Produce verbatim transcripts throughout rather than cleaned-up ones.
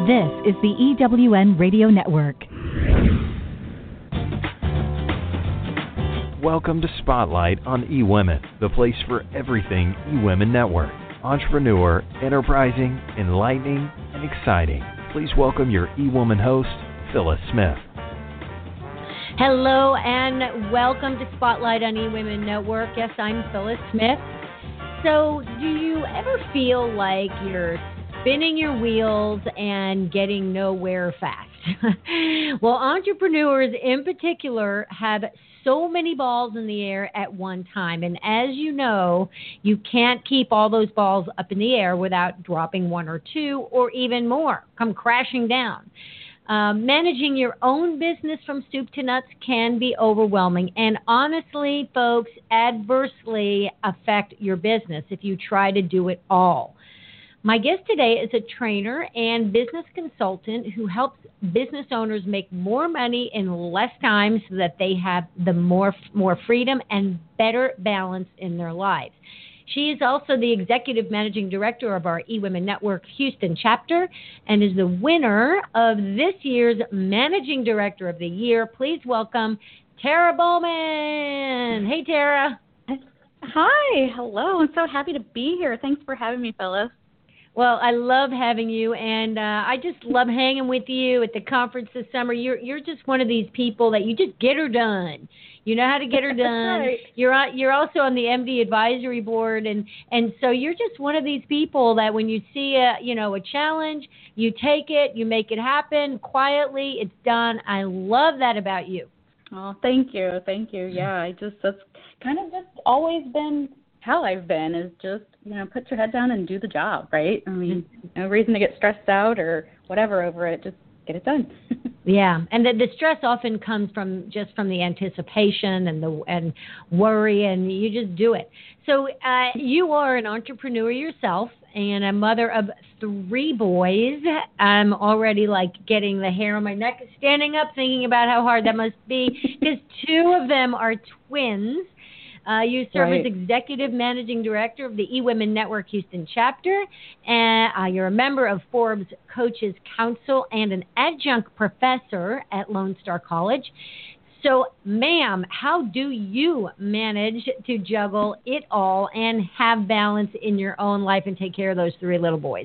This is the E W N Radio Network. Welcome to Spotlight on eWomen, the place for everything eWomen Network. Entrepreneur, enterprising, enlightening, and exciting. Please welcome your eWomen host, Phyllis Smith. Hello and welcome to Spotlight on eWomen Network. Yes, I'm Phyllis Smith. So, do you ever feel like you're spinning your wheels and getting nowhere fast? Well, entrepreneurs in particular have so many balls in the air at one time. And as you know, you can't keep all those balls up in the air without dropping one or two or even more, come crashing down. Um, managing your own business from soup to nuts can be overwhelming and honestly, folks, adversely affect your business if you try to do it all. My guest today is a trainer and business consultant who helps business owners make more money in less time so that they have the more more freedom and better balance in their lives. She is also the executive managing director of our eWomen Network Houston chapter and is the winner of this year's Managing Director of the Year. Please welcome Tara Bowman. Hey, Tara. Hi. Hello. I'm so happy to be here. Thanks for having me, Phyllis. Well, I love having you, and uh, I just love hanging with you at the conference this summer. You're you're just one of these people that you just get her done. You know how to get her done. Right. You're on, you're also on the M D advisory board, and, and so you're just one of these people that when you see a you know a challenge, you take it, you make it happen quietly. It's done. I love that about you. Oh, thank you, thank you. Yeah, I just that's kind of just always been how I've been is just, you know, put your head down and do the job, right? I mean, no reason to get stressed out or whatever over it. Just get it done. Yeah, and the, the stress often comes from just from the anticipation and the and worry, and you just do it. So uh, you are an entrepreneur yourself and a mother of three boys. I'm already like getting the hair on my neck, standing up, thinking about how hard that must be because two of them are twins. Uh, you serve right. as Executive Managing Director of the eWomen Network Houston chapter, and uh, you're a member of Forbes Coaches Council and an adjunct professor at Lone Star College. So, ma'am, how do you manage to juggle it all and have balance in your own life and take care of those three little boys?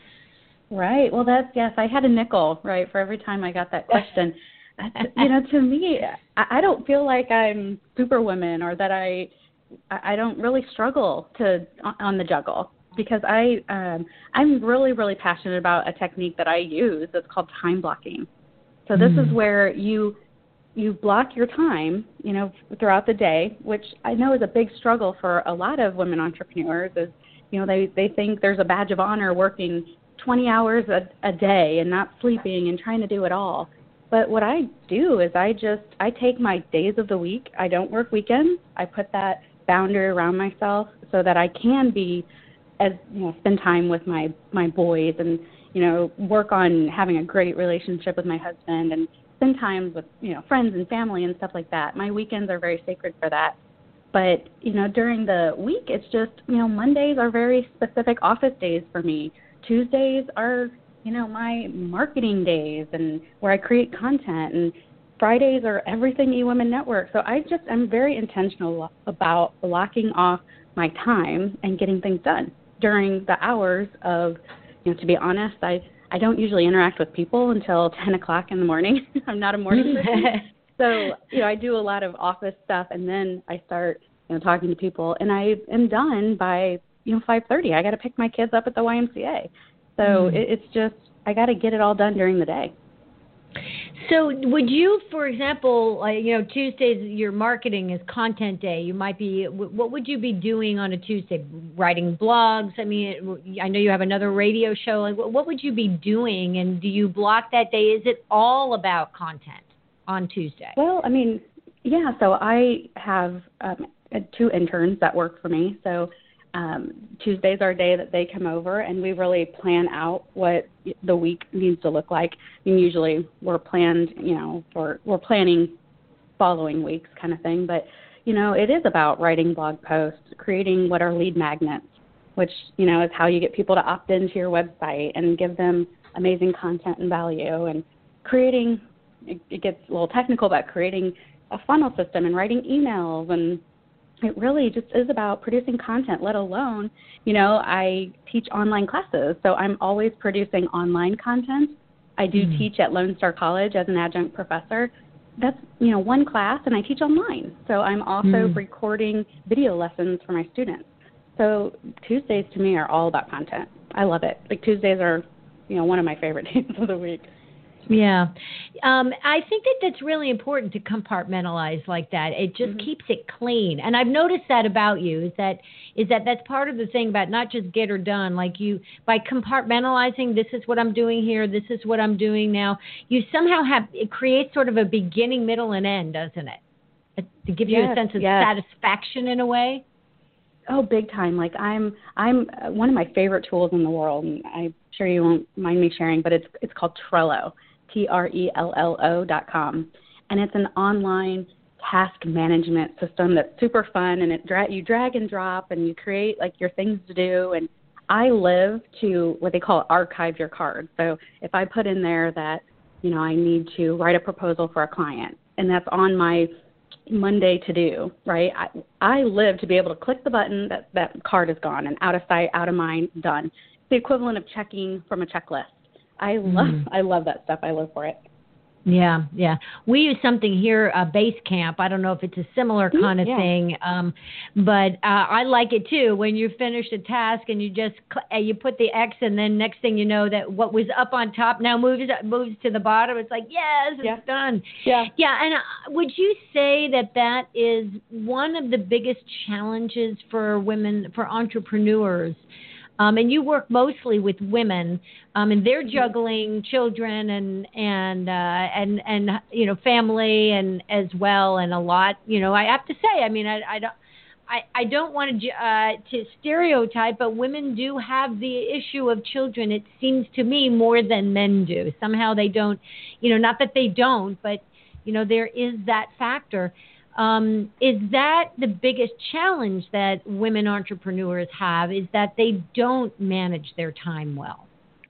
Right. Well, that's, yes, I had a nickel, right, for every time I got that question. You know, to me, I don't feel like I'm Superwoman or that I I don't really struggle to on the juggle because I um, I'm really really passionate about a technique that I use that's called time blocking. So this mm. is where you you block your time, you know, throughout the day, which I know is a big struggle for a lot of women entrepreneurs. Is you know they they think there's a badge of honor working twenty hours a, a day and not sleeping and trying to do it all. But what I do is I just, I take my days of the week. I don't work weekends. I put that boundary around myself so that I can be, as you know, spend time with my, my boys and, you know, work on having a great relationship with my husband and spend time with, you know, friends and family and stuff like that. My weekends are very sacred for that. But, you know, during the week, it's just, you know, Mondays are very specific office days for me. Tuesdays are, you know, my marketing days and where I create content, and Fridays are everything eWomen Network. So I just am very intentional about blocking off my time and getting things done during the hours of, you know, to be honest, I, I don't usually interact with people until ten o'clock in the morning. I'm not a morning person. So, you know, I do a lot of office stuff and then I start, you know, talking to people and I am done by, you know, five thirty. I got to pick my kids up at the Y M C A. So mm. it, it's just, I got to get it all done during the day. So would you, for example, uh, you know, Tuesdays, your marketing is content day. You might be, what would you be doing on a Tuesday? Writing blogs? I mean, I know you have another radio show. Like, what would you be doing? And do you block that day? Is it all about content on Tuesday? Well, I mean, yeah. So I have um, two interns that work for me. So Um, Tuesday's our day that they come over, and we really plan out what the week needs to look like. I mean, usually we're planned, you know, for we're planning following weeks kind of thing. But, you know, it is about writing blog posts, creating what are lead magnets, which, you know, is how you get people to opt into your website and give them amazing content and value, and creating, it, it gets a little technical, but creating a funnel system and writing emails, and it really just is about producing content, let alone, you know, I teach online classes, so I'm always producing online content. I do mm-hmm. teach at Lone Star College as an adjunct professor. That's, you know, one class, and I teach online. So I'm also mm-hmm. recording video lessons for my students. So Tuesdays to me are all about content. I love it. Like Tuesdays are, you know, one of my favorite days of the week. Yeah. Um, I think that that's really important to compartmentalize like that. It just mm-hmm. keeps it clean. And I've noticed that about you is that is that that's part of the thing about not just get her done. Like you, by compartmentalizing, this is what I'm doing here, this is what I'm doing now, you somehow have, it creates sort of a beginning, middle, and end, doesn't it? To give you yes, a sense of yes. satisfaction in a way. Oh, big time. Like I'm, I'm one of my favorite tools in the world, and I'm sure you won't mind me sharing, but it's it's called Trello. T R E L L O dot com, and it's an online task management system that's super fun, and it dra- you drag and drop, and you create like your things to do. And I live to what they call archive your cards. So if I put in there that, you know, I need to write a proposal for a client, and that's on my Monday to do, right? I, I live to be able to click the button, that that card is gone, and out of sight, out of mind, done. It's the equivalent of checking from a checklist. I love mm. I love that stuff. I live for it. Yeah, yeah. We use something here, uh, Basecamp. I don't know if it's a similar kind of yeah. thing, um, but uh, I like it too. When you finish a task and you just cl- you put the X, and then next thing you know, that what was up on top now moves moves to the bottom. It's like, yes, it's yeah. done. Yeah, yeah. And uh, would you say that that is one of the biggest challenges for women, for entrepreneurs? Um, and you work mostly with women, um, and they're juggling children and and uh, and and you know family and as well, and a lot. You know, I have to say, I mean, I, I don't. I, I don't want to uh, to stereotype, but women do have the issue of children. It seems to me more than men do. Somehow they don't, you know, not that they don't, but you know, there is that factor. Um, is that the biggest challenge that women entrepreneurs have, is that they don't manage their time well?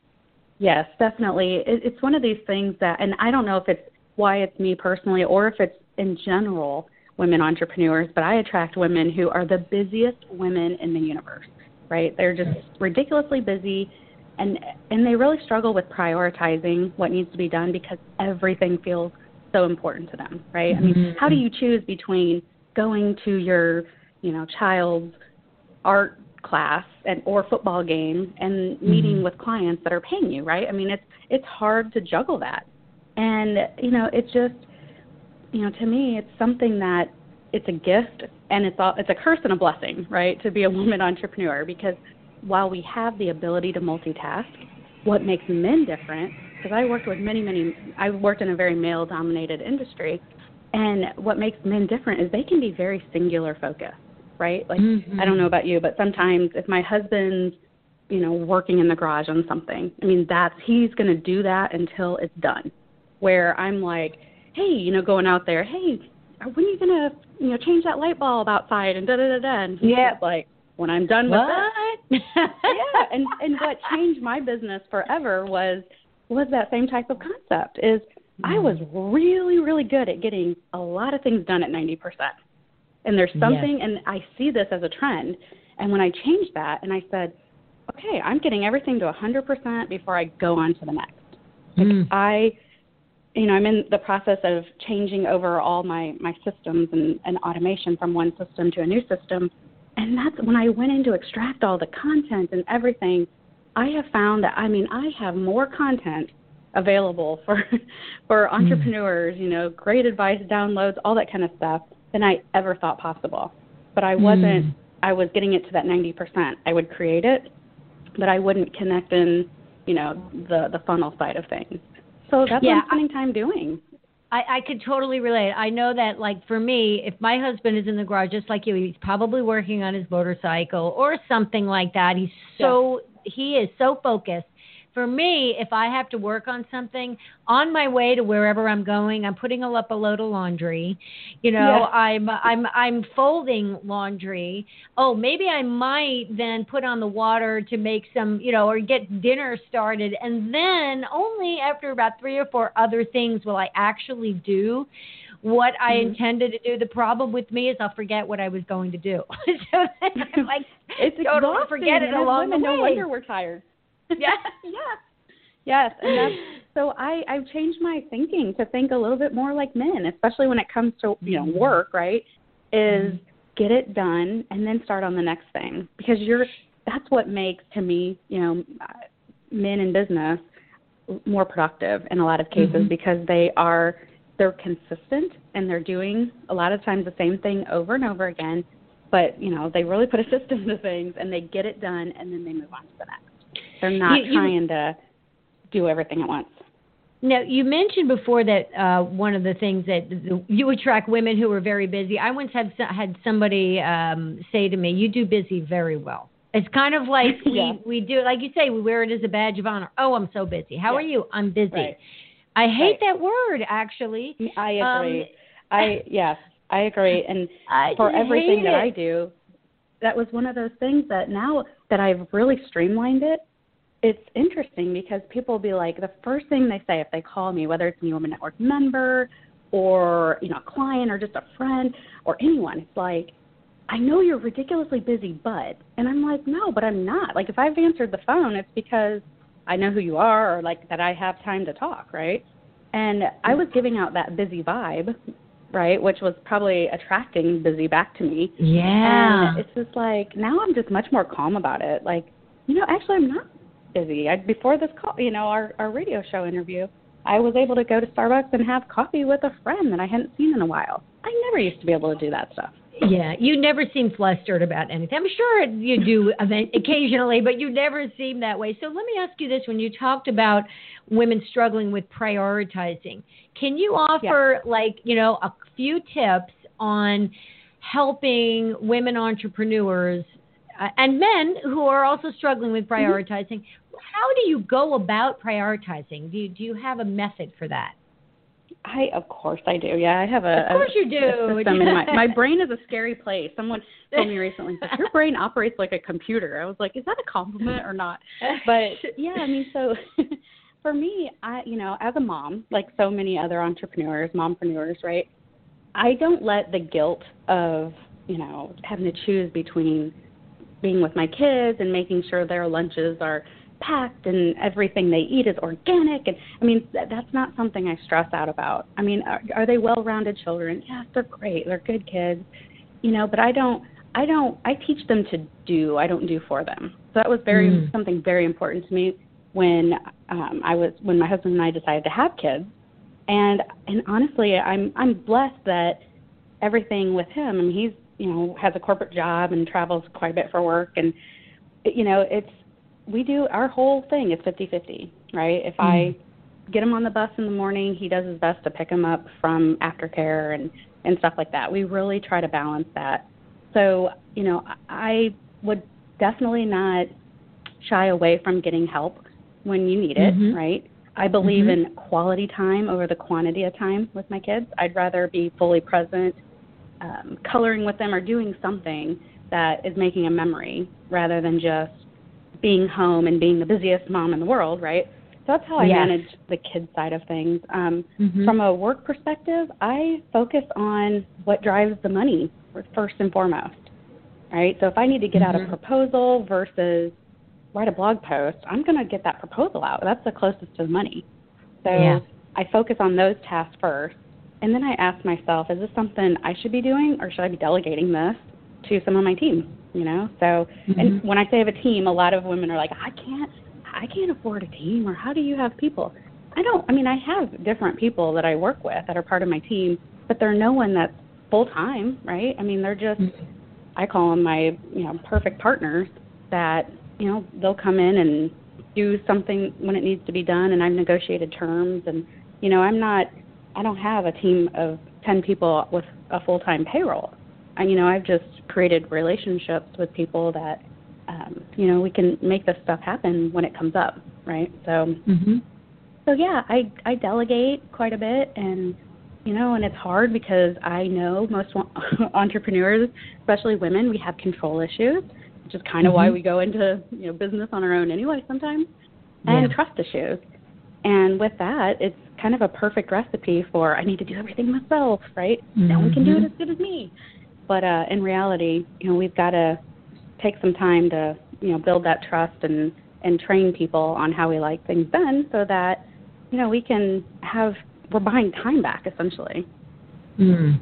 Yes, definitely. It, it's one of these things that, and I don't know if it's why it's me personally or if it's in general women entrepreneurs, but I attract women who are the busiest women in the universe, right? They're just ridiculously busy, and and they really struggle with prioritizing what needs to be done because everything feels so important to them, right? I mean, mm-hmm. how do you choose between going to your, you know, child's art class and or football game and meeting mm-hmm. with clients that are paying you, right? I mean, it's it's hard to juggle that. And, you know, it's just, you know, to me, it's something that it's a gift, and it's all, it's a curse and a blessing, right, to be a woman entrepreneur, because while we have the ability to multitask, what makes men different, because I worked with many, many, I worked in a very male-dominated industry, and what makes men different is they can be very singular focused, right? Like, mm-hmm. I don't know about you, but sometimes if my husband's, you know, working in the garage on something, I mean, that's, he's going to do that until it's done, where I'm like, hey, you know, going out there, hey, when are you going to, you know, change that light bulb outside and da-da-da-da, and he's yeah. like, when I'm done with what? it. yeah, and, and what changed my business forever was was that same type of concept, is mm-hmm. I was really, really good at getting a lot of things done at ninety percent. And there's something, yes. and I see this as a trend, and when I changed that and I said, okay, I'm getting everything to one hundred percent before I go on to the next. Like mm. I, you know, I'm in the process of changing over all my, my systems and, and automation from one system to a new system. And that's when I went in to extract all the content and everything, I have found that, I mean, I have more content available for for entrepreneurs, mm. you know, great advice, downloads, all that kind of stuff, than I ever thought possible. But I wasn't, mm. I was getting it to that ninety percent. I would create it, but I wouldn't connect in, you know, the, the funnel side of things. So that's yeah, what I'm spending time doing. I, I could totally relate. I know that, like, for me, if my husband is in the garage, just like you, he's probably working on his motorcycle or something like that. He's so, yeah. he is so focused For me, if I have to work on something, on my way to wherever I'm going, I'm putting up a load of laundry. You know, Yeah. I'm I'm I'm folding laundry. Oh, maybe I might then put on the water to make some, you know, or get dinner started. And then only after about three or four other things will I actually do what I Mm-hmm. intended to do. The problem with me is I'll forget what I was going to do. So then I'm like, it's totally exhausting. forget it and along women, the way. No wonder we're tired. Yeah. Yes. Yes. And that's, so I, I've changed my thinking to think a little bit more like men, especially when it comes to, you know, work, right? Is Mm-hmm. get it done and then start on the next thing. Because you're, that's what makes, to me, you know, men in business more productive in a lot of cases Mm-hmm. because they are, they're consistent and they're doing a lot of times the same thing over and over again. But, you know, they really put a system to things and they get it done and then they move on to the next. They're not You- you- trying to do everything at once. Now, you mentioned before that uh, one of the things that the, you attract women who are very busy. I once had had somebody um, say to me, "You do busy very well." It's kind of like Yeah. we, we do, like you say, we wear it as a badge of honor. Oh, I'm so busy. How Yeah. are you? I'm busy. Right. I hate Right. that word, actually. I agree. Um, I yes, I agree. And I for hate everything that it. I do, that was one of those things that now that I've really streamlined it, it's interesting because people will be like, the first thing they say if they call me, whether it's an eWomen Network member or, you know, a client or just a friend or anyone, it's like, I know you're ridiculously busy, but, and I'm like, no, but I'm not. Like, if I've answered the phone, it's because I know who you are or, like, that I have time to talk, right? And I was giving out that busy vibe, right, which was probably attracting busy back to me. Yeah. And it's just like, now I'm just much more calm about it. Like, you know, actually I'm not busy. I, before this call, you know, our, our radio show interview, I was able to go to Starbucks and have coffee with a friend that I hadn't seen in a while. I never used to be able to do that stuff. Yeah, you never seem flustered about anything. I'm sure you do event- occasionally, but you never seem that way. So let me ask you this. When you talked about women struggling with prioritizing, can you offer, yeah. like, you know, a few tips on helping women entrepreneurs uh, and men who are also struggling with prioritizing? Mm-hmm. How do you go about prioritizing? Do you, do you have a method for that? I, of course I do. Yeah, I have a, of course a, you do. a system in my, my brain is a scary place. Someone told me recently, like, your brain operates like a computer. I was like, is that a compliment or not? But yeah, I mean, so for me, I, you know, as a mom, like so many other entrepreneurs, mompreneurs, right, I don't let the guilt of, you know, having to choose between being with my kids and making sure their lunches are packed and everything they eat is organic. And I mean, th- that's not something I stress out about. I mean, are, are they well-rounded children? Yes, they're great. They're good kids, you know, but I don't, I don't, I teach them to do, I don't do for them. So that was very, mm. something very important to me when um, I was, when my husband and I decided to have kids. And, and honestly, I'm, I'm blessed that everything with him, I mean, he's, you know, has a corporate job and travels quite a bit for work. And, you know, it's, we do, our whole thing is fifty-fifty, right? If mm. I get him on the bus in the morning, he does his best to pick him up from aftercare and, and stuff like that. We really try to balance that. So, you know, I would definitely not shy away from getting help when you need it, mm-hmm. right? I believe mm-hmm. in quality time over the quantity of time with my kids. I'd rather be fully present, um, coloring with them or doing something that is making a memory rather than just being home and being the busiest mom in the world, right? So that's how I yes. manage the kid side of things. Um, mm-hmm. From a work perspective, I focus on what drives the money first and foremost, right? So if I need to get mm-hmm. out a proposal versus write a blog post, I'm going to get that proposal out. That's the closest to the money. So yeah. I focus on those tasks first, and then I ask myself, is this something I should be doing, or should I be delegating this to some of my team? You know, so, mm-hmm. and when I say I have a team, a lot of women are like, I can't, I can't afford a team, or how do you have people? I don't, I mean, I have different people that I work with that are part of my team, but they're no one that's full-time, right? I mean, they're just, mm-hmm. I call them my, you know, perfect partners that, you know, they'll come in and do something when it needs to be done, and I've negotiated terms, and, you know, I'm not, I don't have a team of ten people with a full-time payroll. And, you know, I've just created relationships with people that, um, you know, we can make this stuff happen when it comes up. right? So, mm-hmm. so yeah, I I delegate quite a bit, and you know, and it's hard because I know most entrepreneurs, especially women, we have control issues, which is kind of mm-hmm. why we go into, you know, business on our own anyway sometimes, and yeah. trust issues. And with that, it's kind of a perfect recipe for I need to do everything myself, right? Mm-hmm. No one can do it as good as me. But uh, in reality, you know, we've got to take some time to, you know, build that trust and, and train people on how we like things done so that, you know, we can have, we're buying time back, essentially. Mm.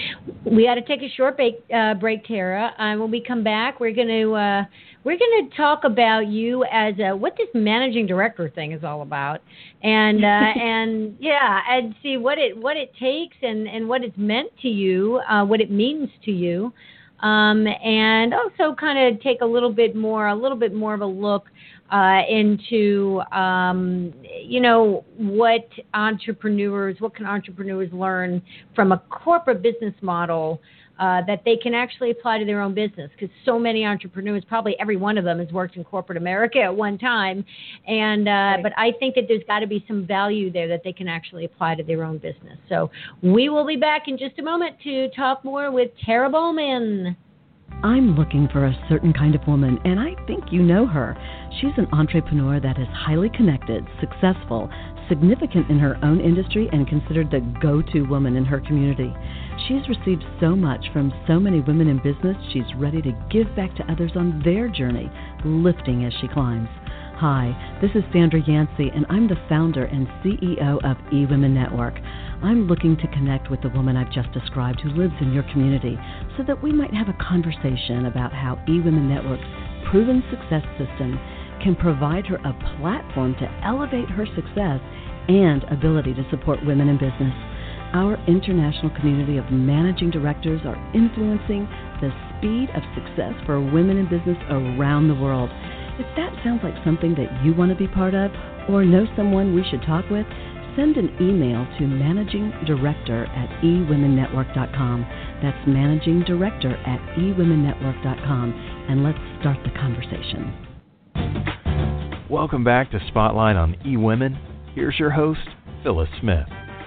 We got to take a short break, uh, break Tara. Uh, when we come back, we're going to uh, we're going to talk about you as a, what this managing director thing is all about, and uh, and yeah, and see what it what it takes and, and what it's meant to you, uh, what it means to you, um, and also kind of take a little bit more a little bit more of a look uh, into um, you know what entrepreneurs what can entrepreneurs learn from a corporate business model uh, that they can actually apply to their own business, because so many entrepreneurs, probably every one of them, has worked in corporate America at one time, and uh, right. but I think that there's got to be some value there that they can actually apply to their own business. So we will be back in just a moment to talk more with Tara Bowman. I'm looking for a certain kind of woman, and I think you know her. She's an entrepreneur that is highly connected, successful, significant in her own industry, and considered the go-to woman in her community. She's received so much from so many women in business, she's ready to give back to others on their journey, lifting as she climbs. Hi, this is Sandra Yancey, and I'm the founder and C E O of eWomen Network. I'm looking to connect with the woman I've just described who lives in your community so that we might have a conversation about how eWomen Network's proven success system can provide her a platform to elevate her success and ability to support women in business. Our international community of managing directors are influencing the speed of success for women in business around the world. If that sounds like something that you want to be part of or know someone we should talk with, send an email to managing director at e women network dot com. That's managing director at e women network dot com, and let's start the conversation. Welcome back to Spotlight on eWomen. Here's your host, Phyllis Smith.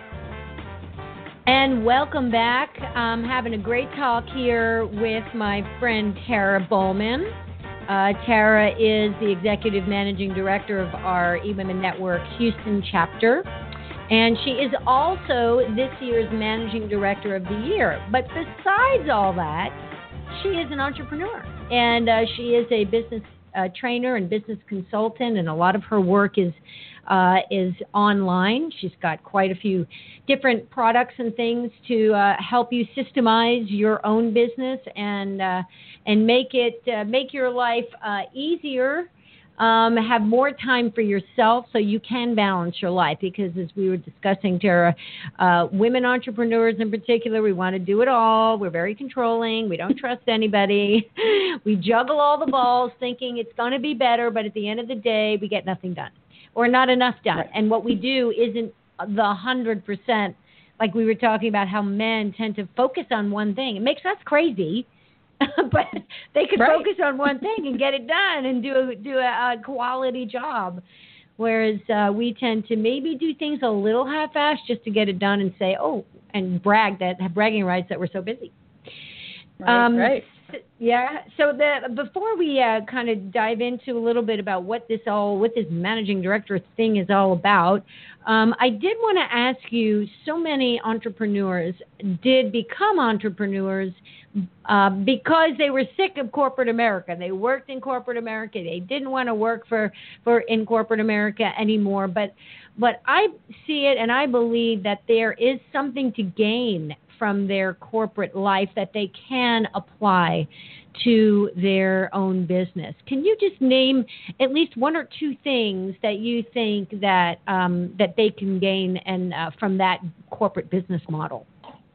And welcome back. I'm having a great talk here with my friend Tara Bowman. Uh, Tara is the Executive Managing Director of our eWomen Network Houston chapter, and she is also this year's Managing Director of the Year. But besides all that, she is an entrepreneur, and uh, she is a business uh, trainer and business consultant, and a lot of her work is uh, is online. She's got quite a few different products and things to uh, help you systemize your own business and uh, and make it uh, make your life uh, easier. Um, have more time for yourself so you can balance your life, because as we were discussing, Tara, uh, women entrepreneurs in particular, we want to do it all. We're very controlling. We don't trust anybody. We juggle all the balls thinking it's going to be better, but at the end of the day, we get nothing done or not enough done. Right. And what we do isn't the one hundred percent, like we were talking about how men tend to focus on one thing. It makes us crazy. But they could right. focus on one thing and get it done and do a, do a, a quality job, whereas uh, we tend to maybe do things a little half-assed just to get it done and say, oh, and brag that have bragging rights that we're so busy. Right. Um, right. Yeah. So the before we uh, kind of dive into a little bit about what this all, what this managing director thing is all about, um, I did want to ask you. So many entrepreneurs did become entrepreneurs uh, because they were sick of corporate America. They worked in corporate America. They didn't want to work for for in corporate America anymore. But but I see it, and I believe that there is something to gain from their corporate life that they can apply to their own business. Can you just name at least one or two things that you think that um, that they can gain and uh, from that corporate business model?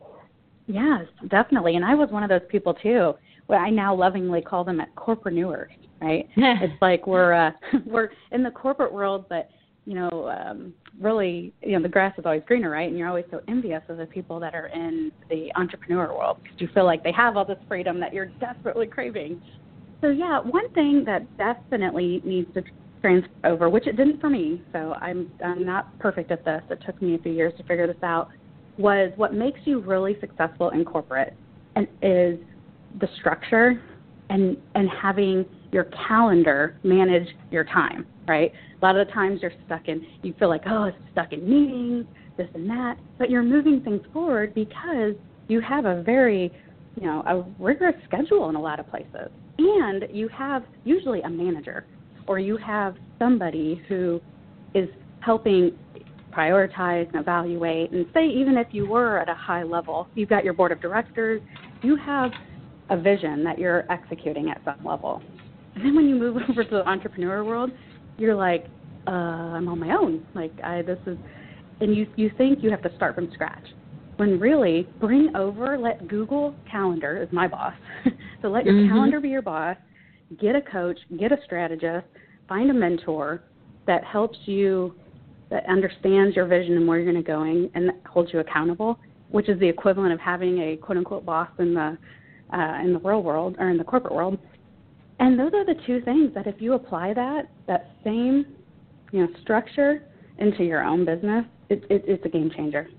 Yes, definitely. And I was one of those people too. Well, I now lovingly call them corporeneurs, right? It's like we're uh, we're in the corporate world, but you know, um, really, you know, the grass is always greener, right? And you're always so envious of the people that are in the entrepreneur world because you feel like they have all this freedom that you're desperately craving. So, yeah, one thing that definitely needs to transfer over, which it didn't for me. So I'm I'm not perfect at this. It took me a few years to figure this out. Was what makes you really successful in corporate and is the structure and and having your calendar manage your time, right? A lot of the times you're stuck in, you feel like, oh, it's stuck in meetings, this and that, but you're moving things forward because you have a very, you know, a rigorous schedule in a lot of places. And you have usually a manager or you have somebody who is helping prioritize and evaluate. And say even if you were at a high level, you've got your board of directors, you have a vision that you're executing at some level. And then when you move over to the entrepreneur world, you're like, uh, I'm on my own. Like, I, this is, and you, you think you have to start from scratch. When really, bring over, let Google Calendar is my boss. So let your mm-hmm. calendar be your boss, get a coach, get a strategist, find a mentor that helps you, that understands your vision and where you're going to going and holds you accountable, which is the equivalent of having a quote-unquote boss in the uh, in the real world or in the corporate world. And those are the two things that if you apply that, that same, you know, structure into your own business, it, it, it's a game changer.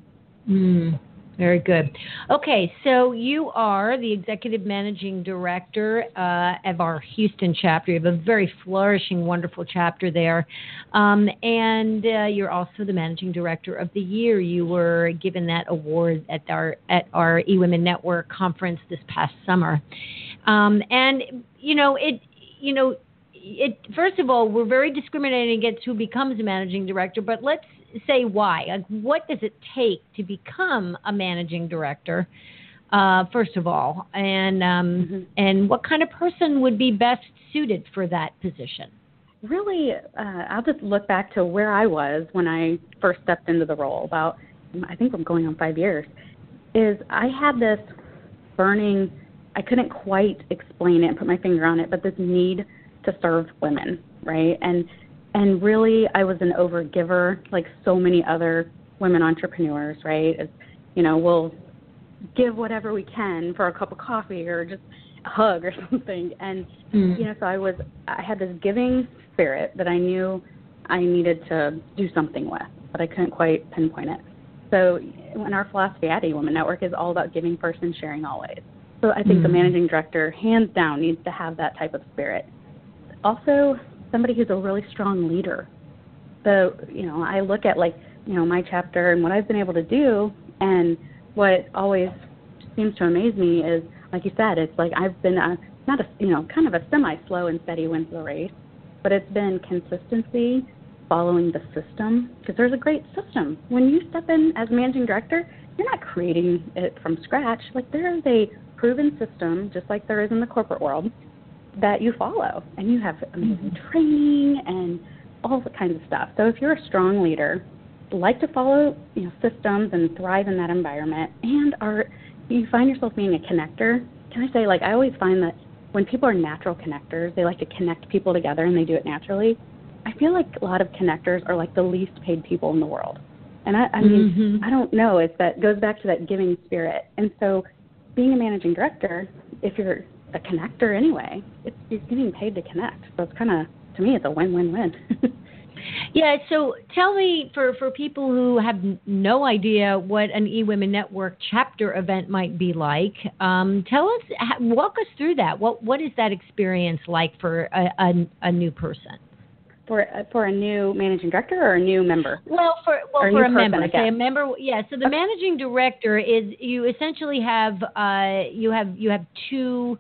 Mm, very good. Okay, so you are the executive managing director uh, of our Houston chapter. You have a very flourishing, wonderful chapter there. Um, and uh, you're also the managing director of the year. You were given that award at our at our eWomen Network conference this past summer. Um, and, you know, it, you know, it, first of all, we're very discriminating against who becomes a managing director, but let's say why. Like, what does it take to become a managing director, uh, first of all, and um, mm-hmm. and what kind of person would be best suited for that position? Really, uh, I'll just look back to where I was when I first stepped into the role about, I think we're going on five years, is I had this burning, I couldn't quite explain it and put my finger on it, but this need to serve women, right? And And really, I was an overgiver, like so many other women entrepreneurs, right? It's, you know, we'll give whatever we can for a cup of coffee or just a hug or something. And, mm. you know, so I was, I had this giving spirit that I knew I needed to do something with, but I couldn't quite pinpoint it. So in our philosophy at eWomen Network is all about giving first and sharing always. So I think mm. the managing director, hands down, needs to have that type of spirit. Also, somebody who's a really strong leader. So, you know, I look at, like, you know, my chapter and what I've been able to do, and what always seems to amaze me is, like you said, it's like I've been a, not a, you know, kind of a semi-slow and steady wins the race, but it's been consistency, following the system, because there's a great system. When you step in as managing director, you're not creating it from scratch. Like, there is a proven system, just like there is in the corporate world, that you follow, and you have amazing mm-hmm. training and all the kinds of stuff. So if you're a strong leader, like to follow, you know, systems and thrive in that environment, and are you find yourself being a connector, can I say, like, I always find that when people are natural connectors, they like to connect people together and they do it naturally. I feel like a lot of connectors are like the least paid people in the world. And I, I mean, mm-hmm. I don't know, it's that goes back to that giving spirit. And so being a managing director, if you're a connector anyway, it's, you're getting paid to connect. So it's kind of, to me, it's a win-win-win. Yeah, so tell me, for, for people who have no idea what an eWomen Network chapter event might be like, um, tell us, walk us through that. What What is that experience like for a, a, a new person? For for a new managing director or a new member? Well, for well or for a, a member, person, say a member. Yeah. So the okay. managing director is, you essentially have uh, you have you have two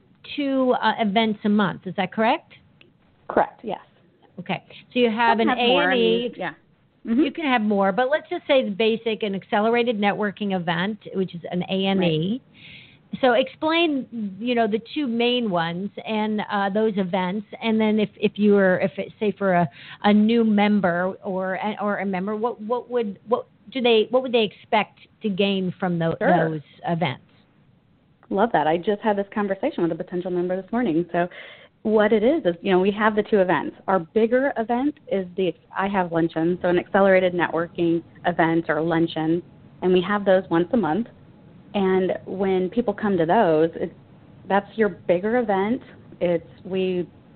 two uh, events a month. Is that correct? Correct. Yes. Okay. So you have an A and E. Yeah. Mm-hmm. You can have more, but let's just say the basic, an accelerated networking event, which is an A and E. Right. So explain, you know, the two main ones and uh, those events, and then if, if you were, if it, say for a, a new member or or a member, what what would what do they what would they expect to gain from those, sure. those events? Love that. I just had this conversation with a potential member this morning. So what it is is, you know, we have the two events. Our bigger event is the I have luncheon, so an accelerated networking event or luncheon, and we have those once a month. And when people come to those, it's, that's your bigger event. It's we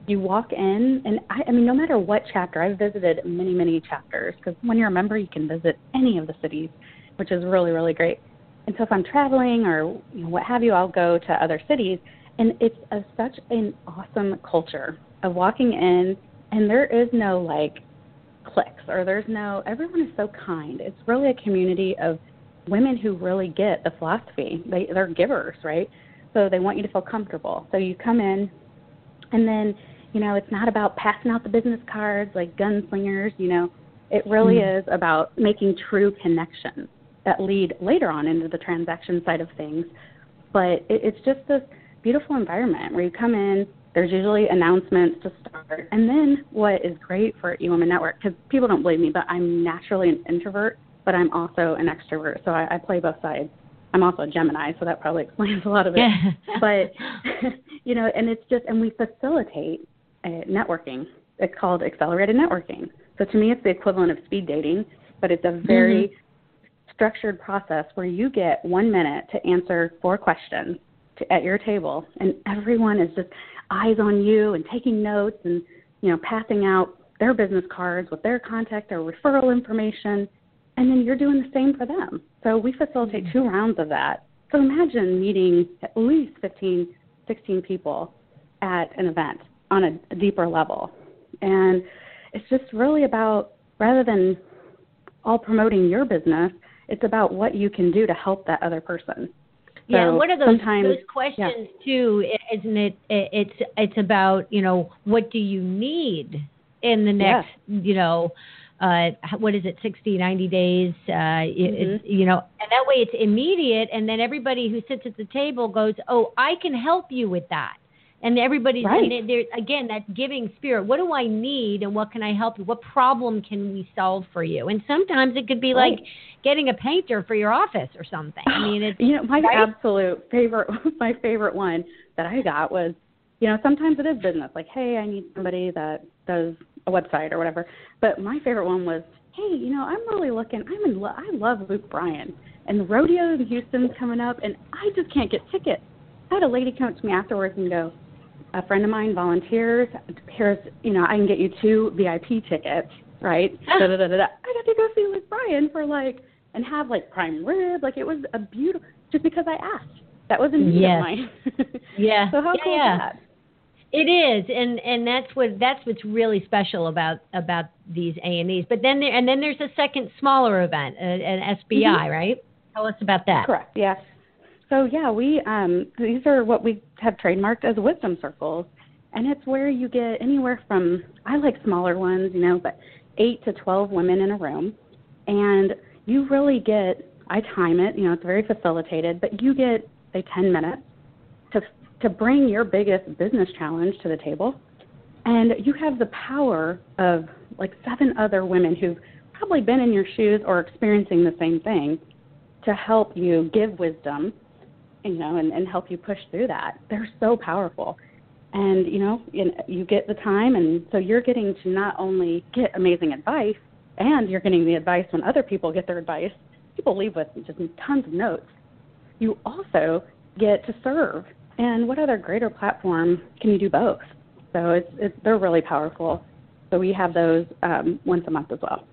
you walk in, and I, I mean, no matter what chapter, I've visited many, many chapters, because when you're a member, you can visit any of the cities, which is really, really great. And so if I'm traveling or you know, what have you, I'll go to other cities, and it's a, such an awesome culture of walking in, and there is no, like, cliques, or there's no, everyone is so kind. It's really a community of women who really get the philosophy. They, they're givers, right? So they want you to feel comfortable. So you come in, and then, you know, it's not about passing out the business cards like gunslingers, you know. It really mm. is about making true connections that lead later on into the transaction side of things. But it, it's just this beautiful environment where you come in, there's usually announcements to start. And then what is great for eWomen Network, because people don't believe me, but I'm naturally an introvert, but I'm also an extrovert. So I, I play both sides. I'm also a Gemini, so that probably explains a lot of it. But, you know, and it's just, and we facilitate uh, networking. It's called accelerated networking. So to me, it's the equivalent of speed dating, but it's a very mm-hmm. structured process where you get one minute to answer four questions to, at your table, and everyone is just eyes on you and taking notes and, you know, passing out their business cards with their contact or referral information, and then you're doing the same for them. So we facilitate two rounds of that. So imagine meeting at least fifteen, sixteen people at an event on a, a deeper level. And it's just really about, rather than all promoting your business, it's about what you can do to help that other person. Yeah, so and what are those, those questions, yeah. too, isn't it? It's, it's about, you know, what do you need in the next, yeah. you know, Uh, what is it, sixty, ninety days, uh, mm-hmm. it's, you know, and that way it's immediate, and then everybody who sits at the table goes, oh, I can help you with that. And everybody's, right. and there, again, that giving spirit, what do I need and what can I help you? What problem can we solve for you? And sometimes it could be right. like getting a painter for your office or something. I mean, it's, you know, my right? absolute favorite, my favorite one that I got was, you know, sometimes it is business, like, hey, I need somebody that does a website or whatever. But my favorite one was, hey, you know, I'm really looking, I'm in, lo- I love Luke Bryan, and the rodeo in Houston's coming up, and I just can't get tickets. I had a lady come up to me afterwards and go, a friend of mine volunteers, here's, you know, I can get you two V I P tickets, right? da, da, da, da, da. I got to go see Luke Bryan for like, and have like prime rib, like it was a beautiful, just because I asked. That was a need yes. of mine. yeah. So how yeah, cool yeah. is that? It is, and, and that's what that's what's really special about about these A and E's. But then there and then there's a second smaller event, uh, an S B I, mm-hmm. right? Tell us about that. Correct. Yeah. So yeah, we um, these are what we have trademarked as wisdom circles, and it's where you get anywhere from, I like smaller ones, you know, but eight to twelve women in a room, and you really get, I time it, you know, it's very facilitated, but you get say ten minutes to. to bring your biggest business challenge to the table. And you have the power of like seven other women who've probably been in your shoes or experiencing the same thing to help you give wisdom, you know, and, and help you push through that. They're so powerful. And, you know, you get the time, and so you're getting to not only get amazing advice, and you're getting the advice when other people get their advice. People leave with just tons of notes. You also get to serve. And what other greater platform can you do both? So it's, it's they're really powerful. So we have those um, once a month as well.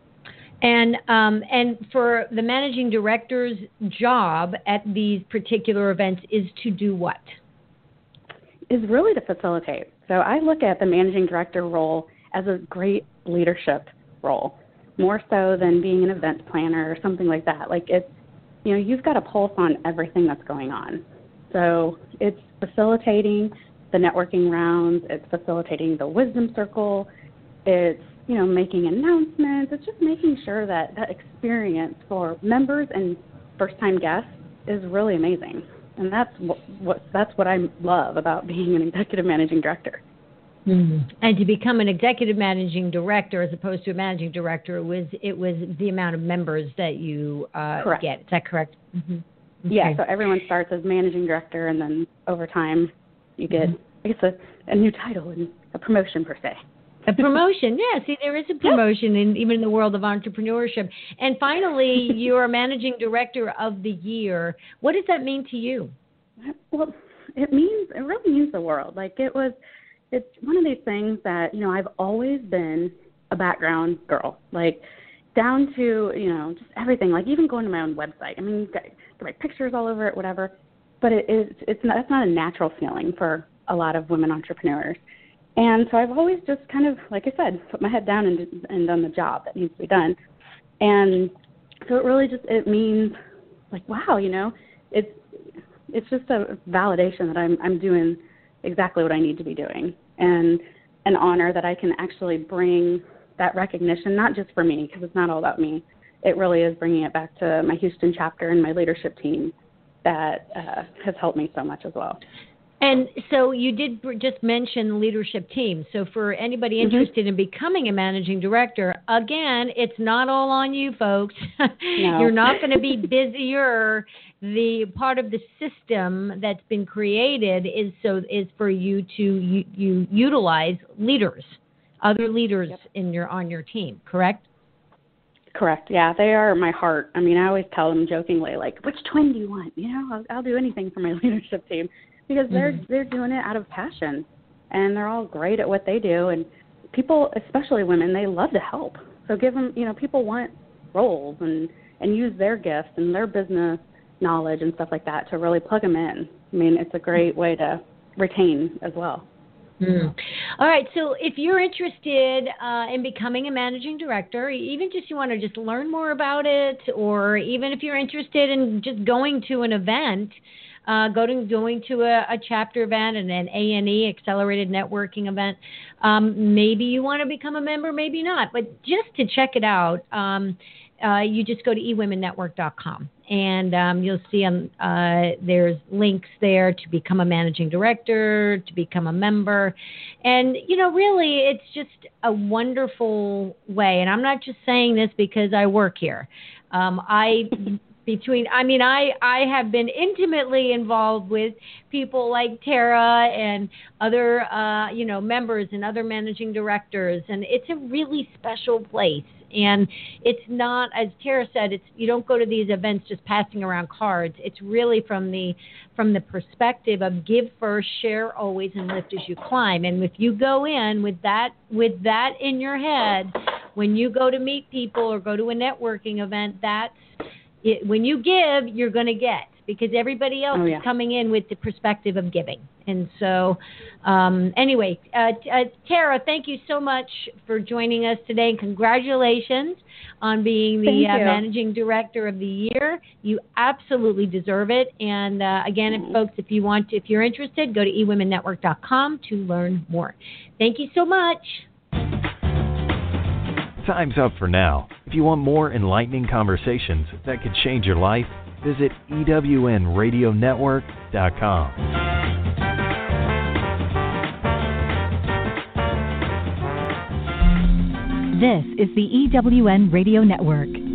And um, and for the managing director's job at these particular events is to do what? Is really to facilitate. So I look at the managing director role as a great leadership role, more so than being an event planner or something like that. Like it's, you know, you've got a pulse on everything that's going on. So it's facilitating the networking rounds, it's facilitating the wisdom circle, it's, you know, making announcements, it's just making sure that that experience for members and first-time guests is really amazing. And that's what, what that's what I love about being an executive managing director. Mm-hmm. And to become an executive managing director as opposed to a managing director, it was it was the amount of members that you uh, get. Is that correct? Mm-hmm. Okay. Yeah, so everyone starts as managing director, and then over time you get, mm-hmm. I guess, a, a new title and a promotion per se. A promotion, yeah. See, there is a promotion in even in the world of entrepreneurship. And finally, you're a managing director of the year. What does that mean to you? Well, it means, it really means the world. Like it was, it's one of these things that, you know, I've always been a background girl, like down to, you know, just everything, like even going to my own website. I mean, you've got, got my pictures all over it, whatever. But it is, it's not, it's not a natural feeling for a lot of women entrepreneurs. And so I've always just kind of, like I said, put my head down and, and done the job that needs to be done. And so it really just, it means like, wow, you know, it's, it's just a validation that I'm, I'm doing exactly what I need to be doing, and an honor that I can actually bring that recognition, not just for me, because it's not all about me. It really is bringing it back to my Houston chapter and my leadership team that uh, has helped me so much as well. And so you did just mention leadership team. So for anybody interested mm-hmm. in becoming a managing director, again, it's not all on you, folks. No. You're not going to be busier. The part of the system that's been created is so is for you to you, you utilize leaders, other leaders yep. in your on your team. Correct? Correct. Yeah, they are my heart. I mean, I always tell them jokingly, like, which twin do you want? You know, I'll, I'll do anything for my leadership team. Because they're mm-hmm. they're doing it out of passion, and they're all great at what they do. And people, especially women, they love to help. So give them, you know, people want roles and, and use their gifts and their business knowledge and stuff like that to really plug them in. I mean, it's a great way to retain as well. Mm. All right. So if you're interested uh, in becoming a managing director, even just you want to just learn more about it, or even if you're interested in just going to an event, Uh, go to, going to a, a chapter event and an A N E, Accelerated Networking event. Um, maybe you want to become a member, maybe not. But just to check it out, um, uh, you just go to e women network dot com. And um, you'll see um, uh, there's links there to become a managing director, to become a member. And, you know, really, it's just a wonderful way. And I'm not just saying this because I work here. Um, I... Between, I mean, I, I have been intimately involved with people like Tara and other, uh, you know, members and other managing directors, and it's a really special place. And it's not, as Tara said, it's you don't go to these events just passing around cards. It's really from the from the perspective of give first, share always, and lift as you climb. And if you go in with that with that in your head, when you go to meet people or go to a networking event, that's It, when you give, you're going to get, because everybody else oh, yeah. is coming in with the perspective of giving. And so, um, anyway, uh, uh, Tara, thank you so much for joining us today, and congratulations on being the uh, Managing Director of the Year. You absolutely deserve it. And uh, again, mm-hmm. if folks, if you want, to, if you're interested, go to e women network dot com to learn more. Thank you so much. Time's up for now. If you want more enlightening conversations that could change your life, visit e w n radio network dot com. This is the E W N Radio Network.